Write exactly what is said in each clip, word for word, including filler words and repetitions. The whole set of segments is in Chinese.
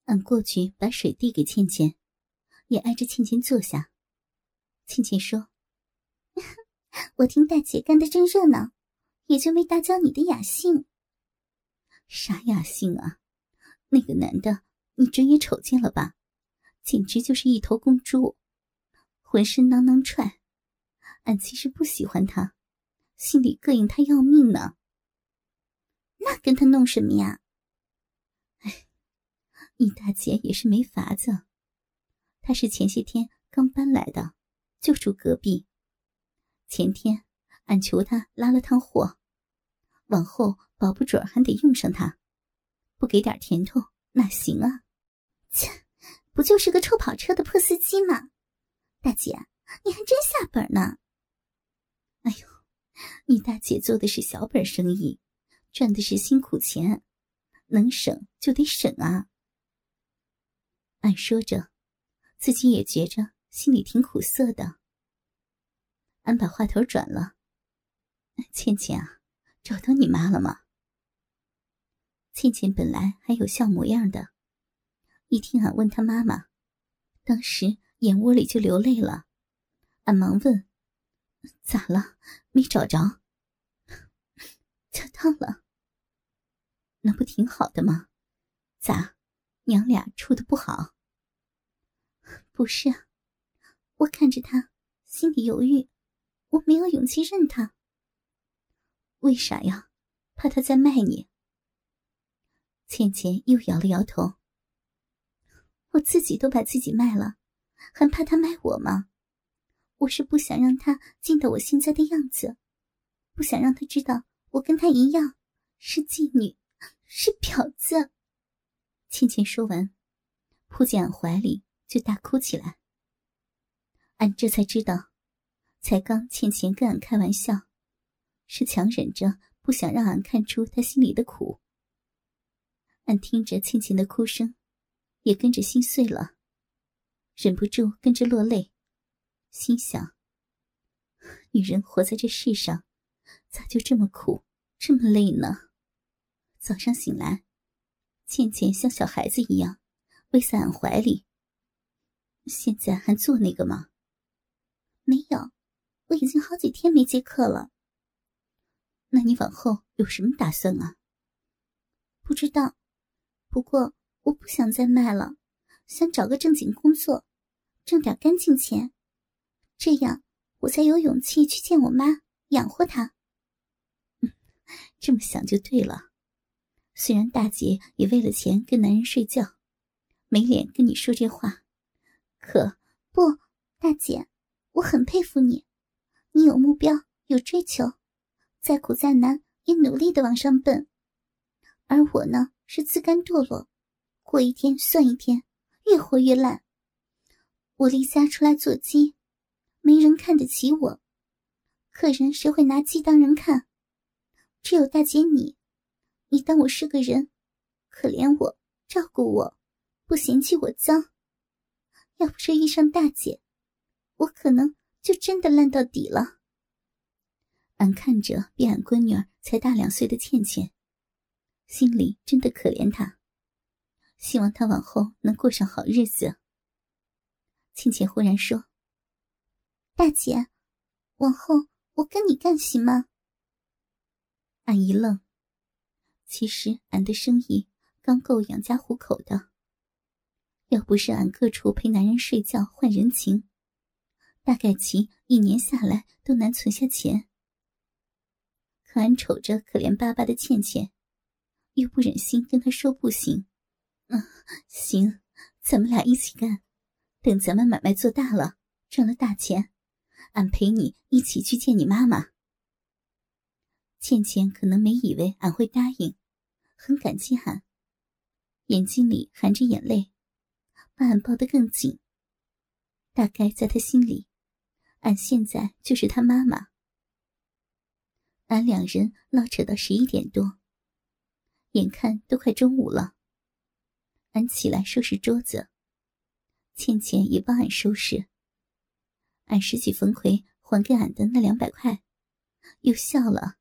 俺过去把水递给倩倩，也挨着倩倩坐下。倩倩说： 我听大姐干得真热闹，也就没打搅你的雅兴。 啥雅兴啊？那个男的你准也瞅见了吧，简直就是一头公猪，浑身囊囊踹。俺其实不喜欢他，心里膈应他要命呢。 那跟他弄什么呀？ 哎，你大姐也是没法子。她是前些天刚搬来的，就住隔壁。前天俺求她拉了趟货，往后保不准还得用上她，不给点甜头哪行啊？ 切，不就是个臭跑车的破司机吗？大姐，你还真下本呢。 哎呦，你大姐做的是小本生意，赚的是辛苦钱，能省就得省啊。俺说着，自己也觉着心里挺苦涩的。俺把话头转了：倩倩啊，找到你妈了吗？倩倩本来还有笑模样的，一听俺问她妈妈，当时眼窝里就流泪了。俺忙问：咋了？没找着？找到了。那不挺好的吗？咋，娘俩处得不好？ 不是啊，我看着他心里犹豫，我没有勇气认他。 为啥呀？怕他再卖你？倩倩又摇了摇头。 我自己都把自己卖了，还怕他卖我吗？我是不想让他见到我现在的样子，不想让他知道我跟他一样是妓女，是婊子。 倩倩说完，扑进俺怀里就大哭起来。俺这才知道，才刚倩倩跟俺开玩笑，是强忍着不想让俺看出她心里的苦。俺听着倩倩的哭声，也跟着心碎了，忍不住跟着落泪，心想：女人活在这世上，咋就这么苦，这么累呢？早上醒来，倩倩像小孩子一样偎在俺怀里。现在还做那个吗？ 没有，我已经好几天没接客了。 那你往后有什么打算啊？ 不知道，不过我不想再卖了，想找个正经工作，挣点干净钱，这样我才有勇气去见我妈，养活她。 嗯，这么想就对了。虽然大姐也为了钱跟男人睡觉，没脸跟你说这话，可不，大姐，我很佩服你，你有目标，有追求，再苦再难也努力地往上奔。而我呢，是自甘堕落，过一天算一天，越活越烂。我离家出来做鸡，没人看得起我，客人谁会拿鸡当人看？只有大姐你，你当我是个人，可怜我，照顾我，不嫌弃我脏。要不是遇上大姐，我可能就真的烂到底了。 俺看着比俺闺女儿才大两岁的倩倩，心里真的可怜她，希望她往后能过上好日子。倩倩忽然说： 大姐，往后我跟你干行吗？ 俺一愣，其实俺的生意刚够养家糊口的，要不是俺各处陪男人睡觉换人情，大概其一年下来都难存下钱。可俺瞅着可怜巴巴的倩倩，又不忍心跟她说不行。嗯，行，咱们俩一起干，等咱们买卖做大了，赚了大钱，俺陪你一起去见你妈妈。倩倩可能没以为俺会答应，很感激俺，眼睛里含着眼泪，把俺抱得更紧。大概在她心里，俺现在就是她妈妈。俺两人唠扯到十一点多，眼看都快中午了。俺起来收拾桌子，倩倩也帮俺收拾。俺拾起冯奎还给俺的那两百块，又笑了。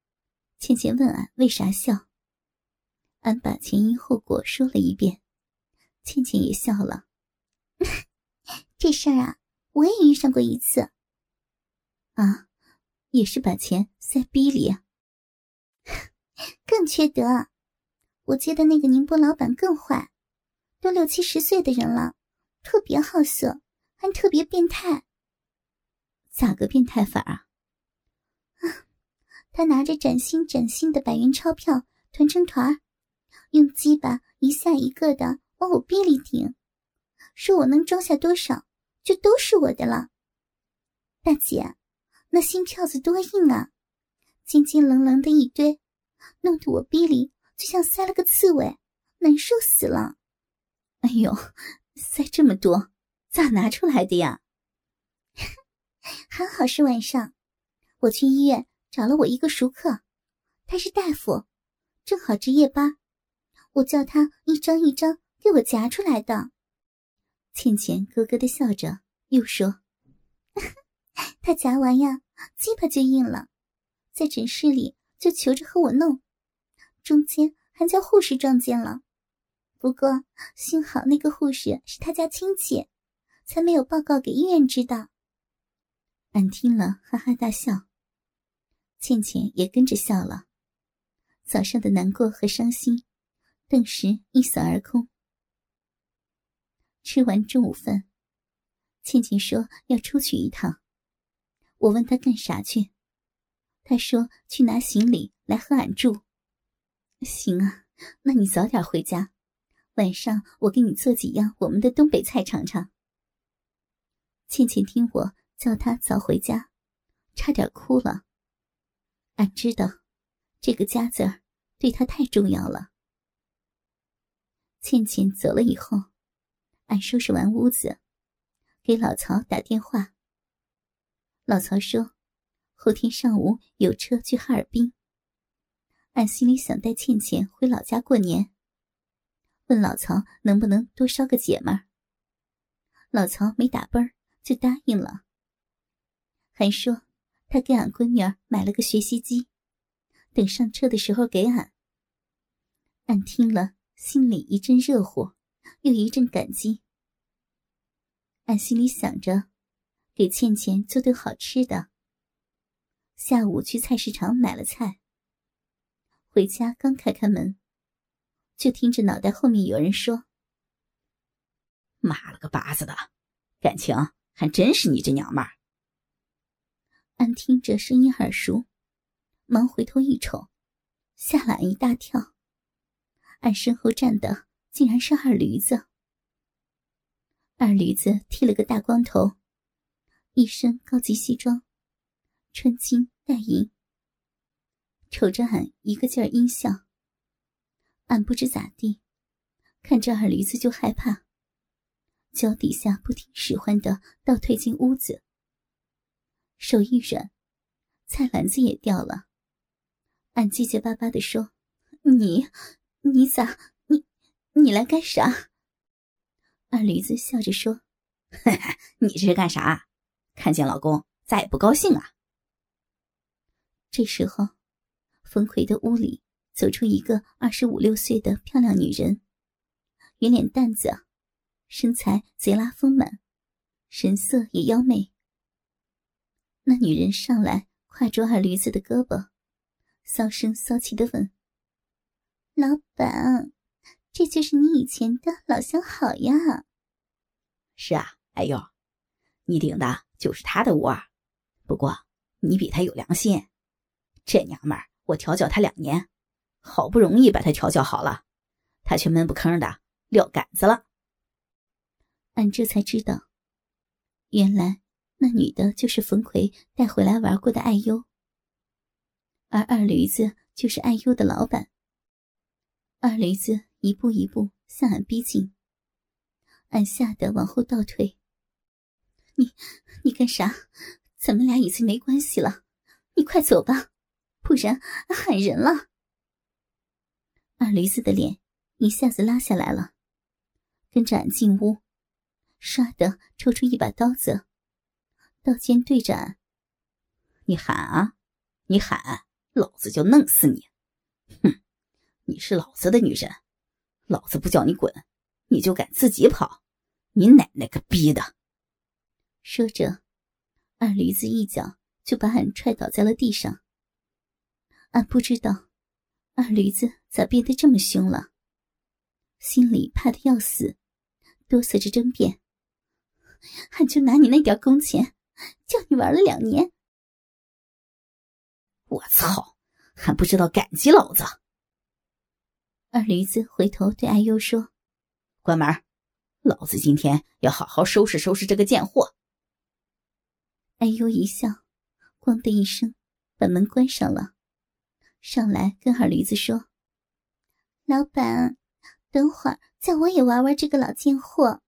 倩倩问俺为啥笑，俺把前因后果说了一遍， 倩倩也笑了。 这事儿啊，我也遇上过一次。 啊，也是把钱塞逼里啊？ 更缺德。我接的那个宁波老板更坏，都六七十岁的人了，特别好色，还特别变态。 咋个变态法啊？ 啊，他拿着崭新崭新的百元钞票团成团，用鸡巴一下一个的往我逼里顶，说我能装下多少就都是我的了。大姐，那新票子多硬啊，尖尖棱棱的一堆，弄得我逼里就像塞了个刺猬，难受死了。 哎呦，塞这么多，咋拿出来的呀？ 还好是晚上，我去医院找了我一个熟客，他是大夫，正好值夜班，我叫他一张一张给我夹出来的。 倩倩咯咯地笑着，又说： 他夹完呀，鸡巴就硬了，在诊室里就求着和我弄，中间还叫护士撞见了。不过幸好那个护士是他家亲戚，才没有报告给医院知道。 俺听了哈哈大笑，倩倩也跟着笑了，早上的难过和伤心顿时一扫而空。吃完中午饭，倩倩说要出去一趟，我问她干啥去，她说去拿行李来和俺住。行啊，那你早点回家，晚上我给你做几样我们的东北菜尝尝。倩倩听我叫她早回家，差点哭了。俺知道这个家字儿对她太重要了。倩倩走了以后，俺收拾完屋子，给老曹打电话。老曹说后天上午有车去哈尔滨。俺心里想带倩倩回老家过年，问老曹能不能多捎个姐们儿。老曹没打奔儿就答应了，还说他给俺闺女儿买了个学习机，等上车的时候给俺。俺听了心里一阵热乎，又一阵感激。俺心里想着给倩倩做顿好吃的，下午去菜市场买了菜，回家刚开开门，就听着脑袋后面有人说： 妈了个巴子的，感情还真是你这娘们儿。 俺听着声音耳熟，忙回头一瞅，吓了俺一大跳。俺身后站的竟然是二驴子。二驴子剃了个大光头，一身高级西装，穿金戴银，瞅着俺一个劲儿阴笑。俺不知咋地，看着二驴子就害怕，脚底下不听使唤的倒退进屋子，手一软，菜篮子也掉了。俺结结巴巴地说：你你咋你你来干啥？二驴子笑着说： 你这是干啥？看见老公咋也不高兴啊？ 这时候冯奎的屋里走出一个二十五六岁的漂亮女人，圆脸蛋子，身材贼拉丰满，神色也妖媚。那女人上来挎住二驴子的胳膊，骚声骚气地问： 老板，这就是你以前的老相好呀？ 是啊，哎呦，你顶的就是他的窝，不过你比他有良心。这娘们儿我调教她两年，好不容易把她调教好了，她却闷不吭的撂杆子了。 俺这才知道，原来那女的就是冯奎带回来玩过的爱优，而二驴子就是爱优的老板。二驴子一步一步向俺逼近，俺吓得往后倒退。你你干啥？咱们俩已经没关系了，你快走吧，不然喊人了。二驴子的脸一下子拉下来了，跟着俺进屋，唰的抽出一把刀子，刀尖对着俺： 你喊啊，你喊，老子就弄死你！哼，你是老子的女人，老子不叫你滚， 你就敢自己跑，你奶奶个逼的！ 说着，二驴子一脚就把俺踹倒在了地上。俺不知道二驴子咋变得这么凶了，心里怕得要死，哆嗦着争辩：俺就拿你那点工钱，叫你玩了两年。 我操，还不知道感激老子！ 二驴子回头对艾优说： 关门，老子今天要好好收拾收拾这个贱货。 艾优一笑，咣的一声把门关上了，上来跟二驴子说： 老板，等会儿叫我也玩玩这个老贱货。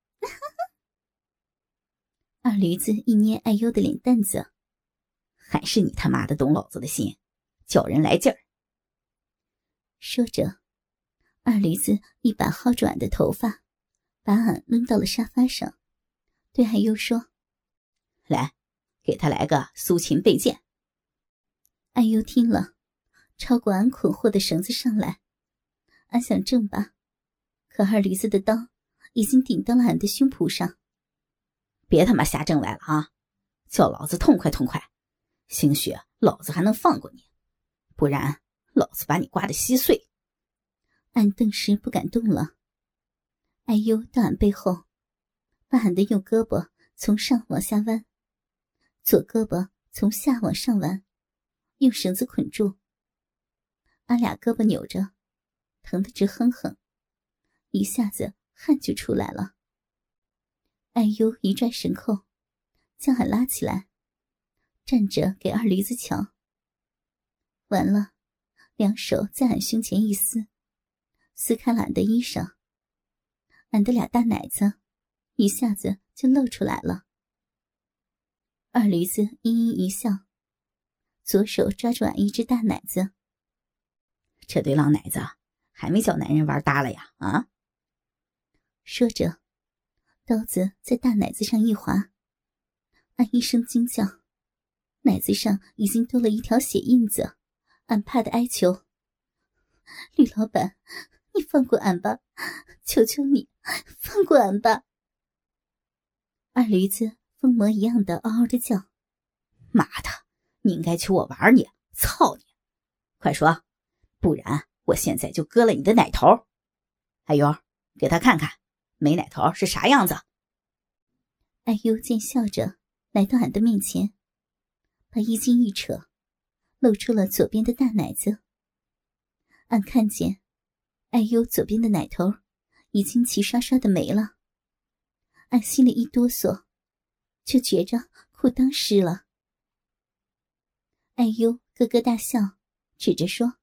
二驴子一捏艾优的脸蛋子： 还是你他妈的懂老子的心，叫人来劲儿。 说着，二驴子一把薅住俺的头发，把俺抡到了沙发上，对艾优说： 来，给他来个苏秦背剑。 艾优听了，超过俺捆获的绳子上来，俺想挣吧，可二驴子的刀已经顶到了俺的胸脯上。 别他妈瞎挣来了啊，叫老子痛快痛快，兴许老子还能放过你，不然老子把你刮得稀碎。 俺顿时不敢动了。艾优到俺背后，把俺的右胳膊从上往下弯，左胳膊从下往上弯，用绳子捆住。俺俩胳膊扭着，疼得直哼哼，一下子汗就出来了。艾优一拽绳扣，将俺拉起来，站着给二驴子瞧。完了，两手在俺胸前一撕，撕开了俺的衣裳，俺的俩大奶子一下子就露出来了。二驴子阴阴一笑，左手抓住俺一只大奶子： 这对浪奶子还没叫男人玩耷了呀啊！ 说着，刀子在大奶子上一划，俺一声惊叫，奶子上已经多了一条血印子。俺怕得哀求：吕老板，你放过俺吧，求求你放过俺吧。二驴子疯魔一样的嗷嗷的叫： 妈的，你应该求我玩你，操你！快说，不然我现在就割了你的奶头。哎呦，给他看看没奶头是啥样子。 哎呦见笑着来到俺的面前，把衣襟一扯，露出了左边的大奶子。俺看见哎呦左边的奶头已经齐刷刷的没了，俺心里一哆嗦，就觉着裤裆湿了。哎呦咯咯大笑，指着说：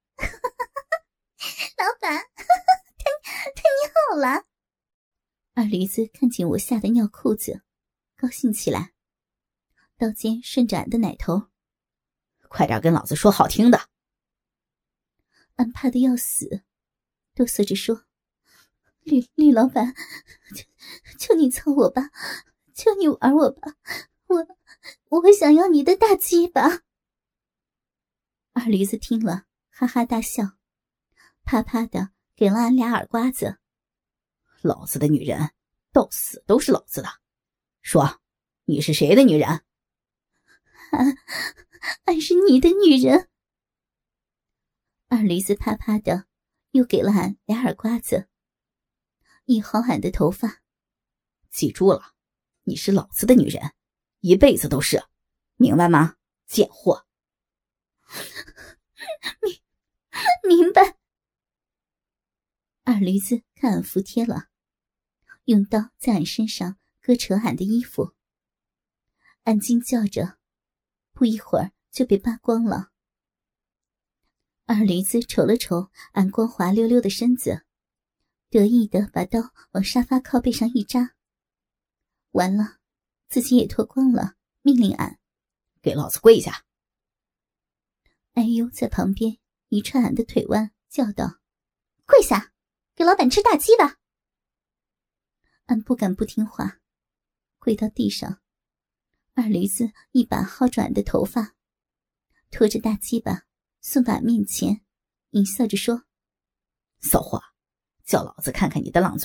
老板，他他尿了。 二驴子看见我吓得尿裤子，高兴起来，刀尖顺着俺的奶头： 快点跟老子说好听的。 俺怕得要死，哆嗦着说：吕吕老板，求求你操我吧，求你玩我吧，我我想要你的大鸡巴。二驴子听了哈哈大笑，啪啪的给了俺俩耳刮子。 老子的女人到死都是老子的，说你是谁的女人？ 俺俺是你的女人。二驴子啪啪的又给了俺俩耳刮子，一薅俺的头发： 记住了，你是老子的女人，一辈子都是，明白吗？贱货！ 明明白。二驴子看俺服帖了，用刀在俺身上割扯俺的衣服。俺惊叫着，不一会儿就被扒光了。二驴子瞅了瞅俺光滑溜溜的身子，得意地把刀往沙发靠背上一扎。完了，自己也脱光了，命令俺： 给老子跪下！ 哎呦在旁边一串俺的腿弯，叫道：跪下，给老板吃大鸡吧。俺不敢不听话，跪到地上。二驴子一把薅住俺的头发，拖着大鸡巴送到俺面前，淫笑着说： 骚货，叫老子看看你的浪嘴儿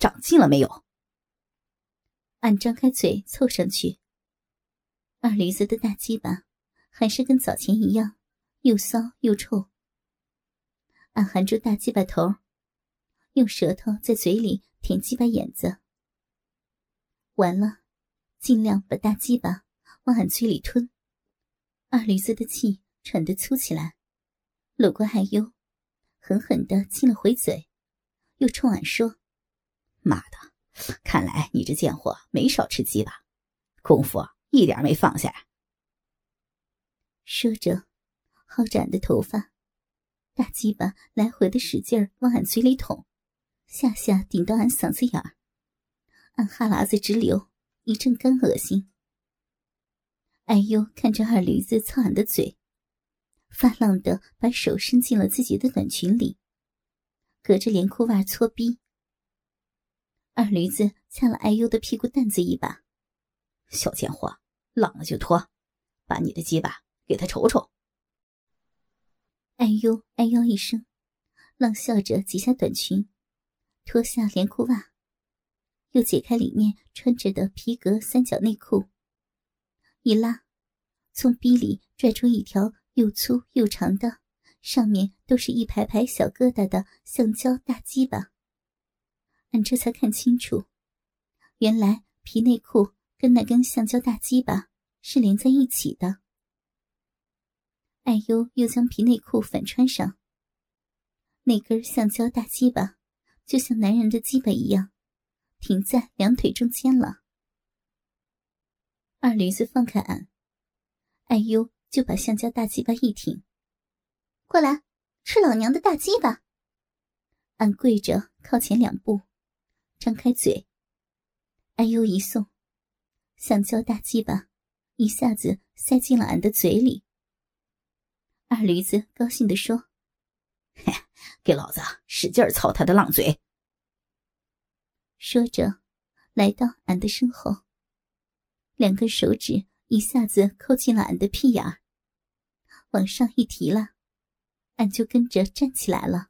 长进了没有？ 俺张开嘴凑上去，二驴子的大鸡巴还是跟早前一样，又骚又臭。俺含住大鸡巴头，用舌头在嘴里舔鸡巴眼子。完了，尽量把大鸡巴往俺嘴里吞。二驴子的气喘得粗起来，搂过海优，狠狠地亲了回嘴，又冲俺说： 妈的，看来你这贱货没少吃鸡巴，功夫一点没放下。 说着薅着俺的头发，大鸡巴来回的使劲往俺嘴里捅，下下顶到俺嗓子眼儿，俺哈喇子直流，一阵干恶心。哎呦，看着二驴子操俺的嘴，发浪的把手伸进了自己的短裙里，隔着连裤袜搓逼。二驴子掐了哎呦的屁股蛋子一把： 小贱货，浪了就脱，把你的鸡巴给他瞅瞅。 哎呦哎呦一声，浪笑着解下短裙，脱下连裤袜，又解开里面穿着的皮革三角内裤，一拉，从逼里拽出一条又粗又长的，上面都是一排排小疙瘩的橡胶大鸡巴。俺这才看清楚，原来皮内裤跟那根橡胶大鸡巴是连在一起的。艾优又将皮内裤反穿上，那根橡胶大鸡巴就像男人的鸡巴一样，停在两腿中间了。二驴子放开俺，艾优就把橡胶大鸡巴一挺： 过来，吃老娘的大鸡巴！ 俺跪着靠前两步，张开嘴，哎呦一送，橡胶大鸡巴一下子塞进了俺的嘴里。二驴子高兴地说： 嘿，给老子使劲操他的浪嘴。 说着来到俺的身后，两根手指一下子扣进了俺的屁眼儿，往上一提了，俺就跟着站起来了。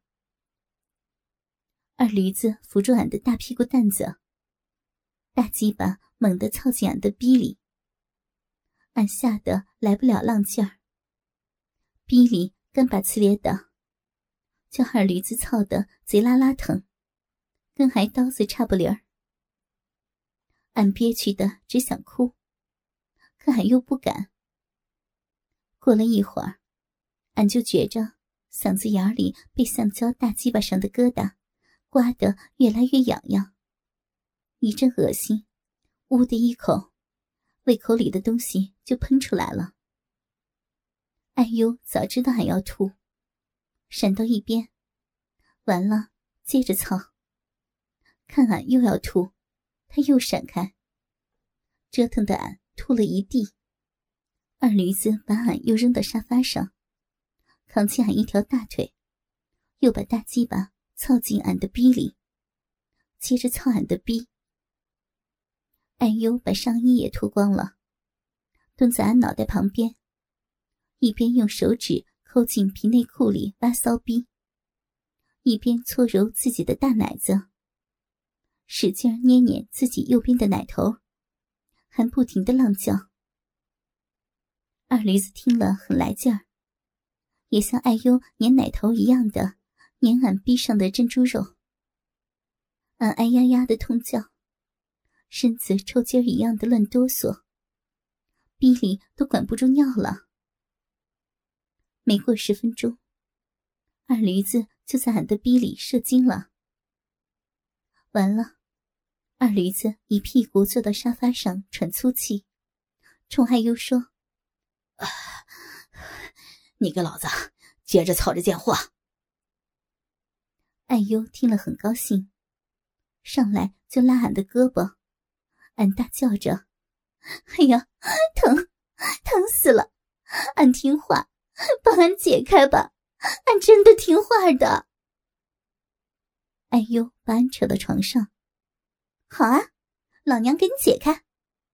二驴子扶住俺的大屁股蛋子，大鸡巴猛地操进俺的逼里，俺吓得来不了浪劲儿，逼里干巴呲咧的，叫二驴子操得贼拉拉疼，跟挨刀子差不离儿。俺憋屈的只想哭，可俺又不敢。过了一会儿，俺就觉着嗓子眼里被橡胶大鸡巴上的疙瘩刮得越来越痒痒，一阵恶心，呜的一口，胃口里的东西就喷出来了。哎呦，早知道俺要吐，闪到一边，完了接着操。看俺又要吐，他又闪开，折腾的俺吐了一地。二驴子把俺又扔到沙发上，扛起俺一条大腿，又把大鸡巴操进俺的逼里，接着操俺的逼。哎呦，把上衣也脱光了，蹲在俺脑袋旁边，一边用手指抠进皮内裤里挖骚逼，一边搓揉自己的大奶子，使劲捏捏自己右边的奶头，还不停地浪叫。二驴子听了很来劲儿，也像爱优粘奶头一样的粘俺逼上的珍珠肉。俺哎呀呀的痛叫，身子抽筋儿一样的乱哆嗦，逼里都管不住尿了。没过十分钟，二驴子就在俺的逼里射精了。完了，二驴子一屁股坐到沙发上喘粗气，冲爱优说： 啊，你给老子接着操这贱货。 爱优听了很高兴，上来就拉俺的胳膊，俺大叫着：哎呀，疼，疼死了，俺听话，帮俺解开吧，俺真的听话的。哎呦，把俺扯到床上。 好啊，老娘给你解开。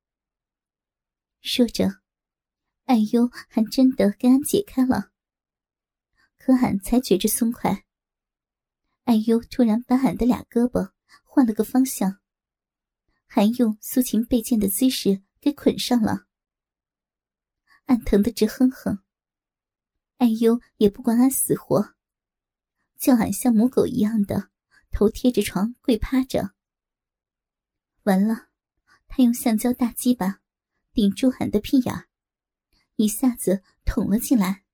说着，哎呦还真的给俺解开了。可俺才觉着松快，哎呦突然把俺的俩胳膊换了个方向，还用苏秦背剑的姿势给捆上了。俺疼得直哼哼，哎呦也不管俺死活，叫俺像母狗一样的头贴着床跪趴着。完了，他用橡胶大鸡巴顶住俺的屁眼，一下子捅了进来。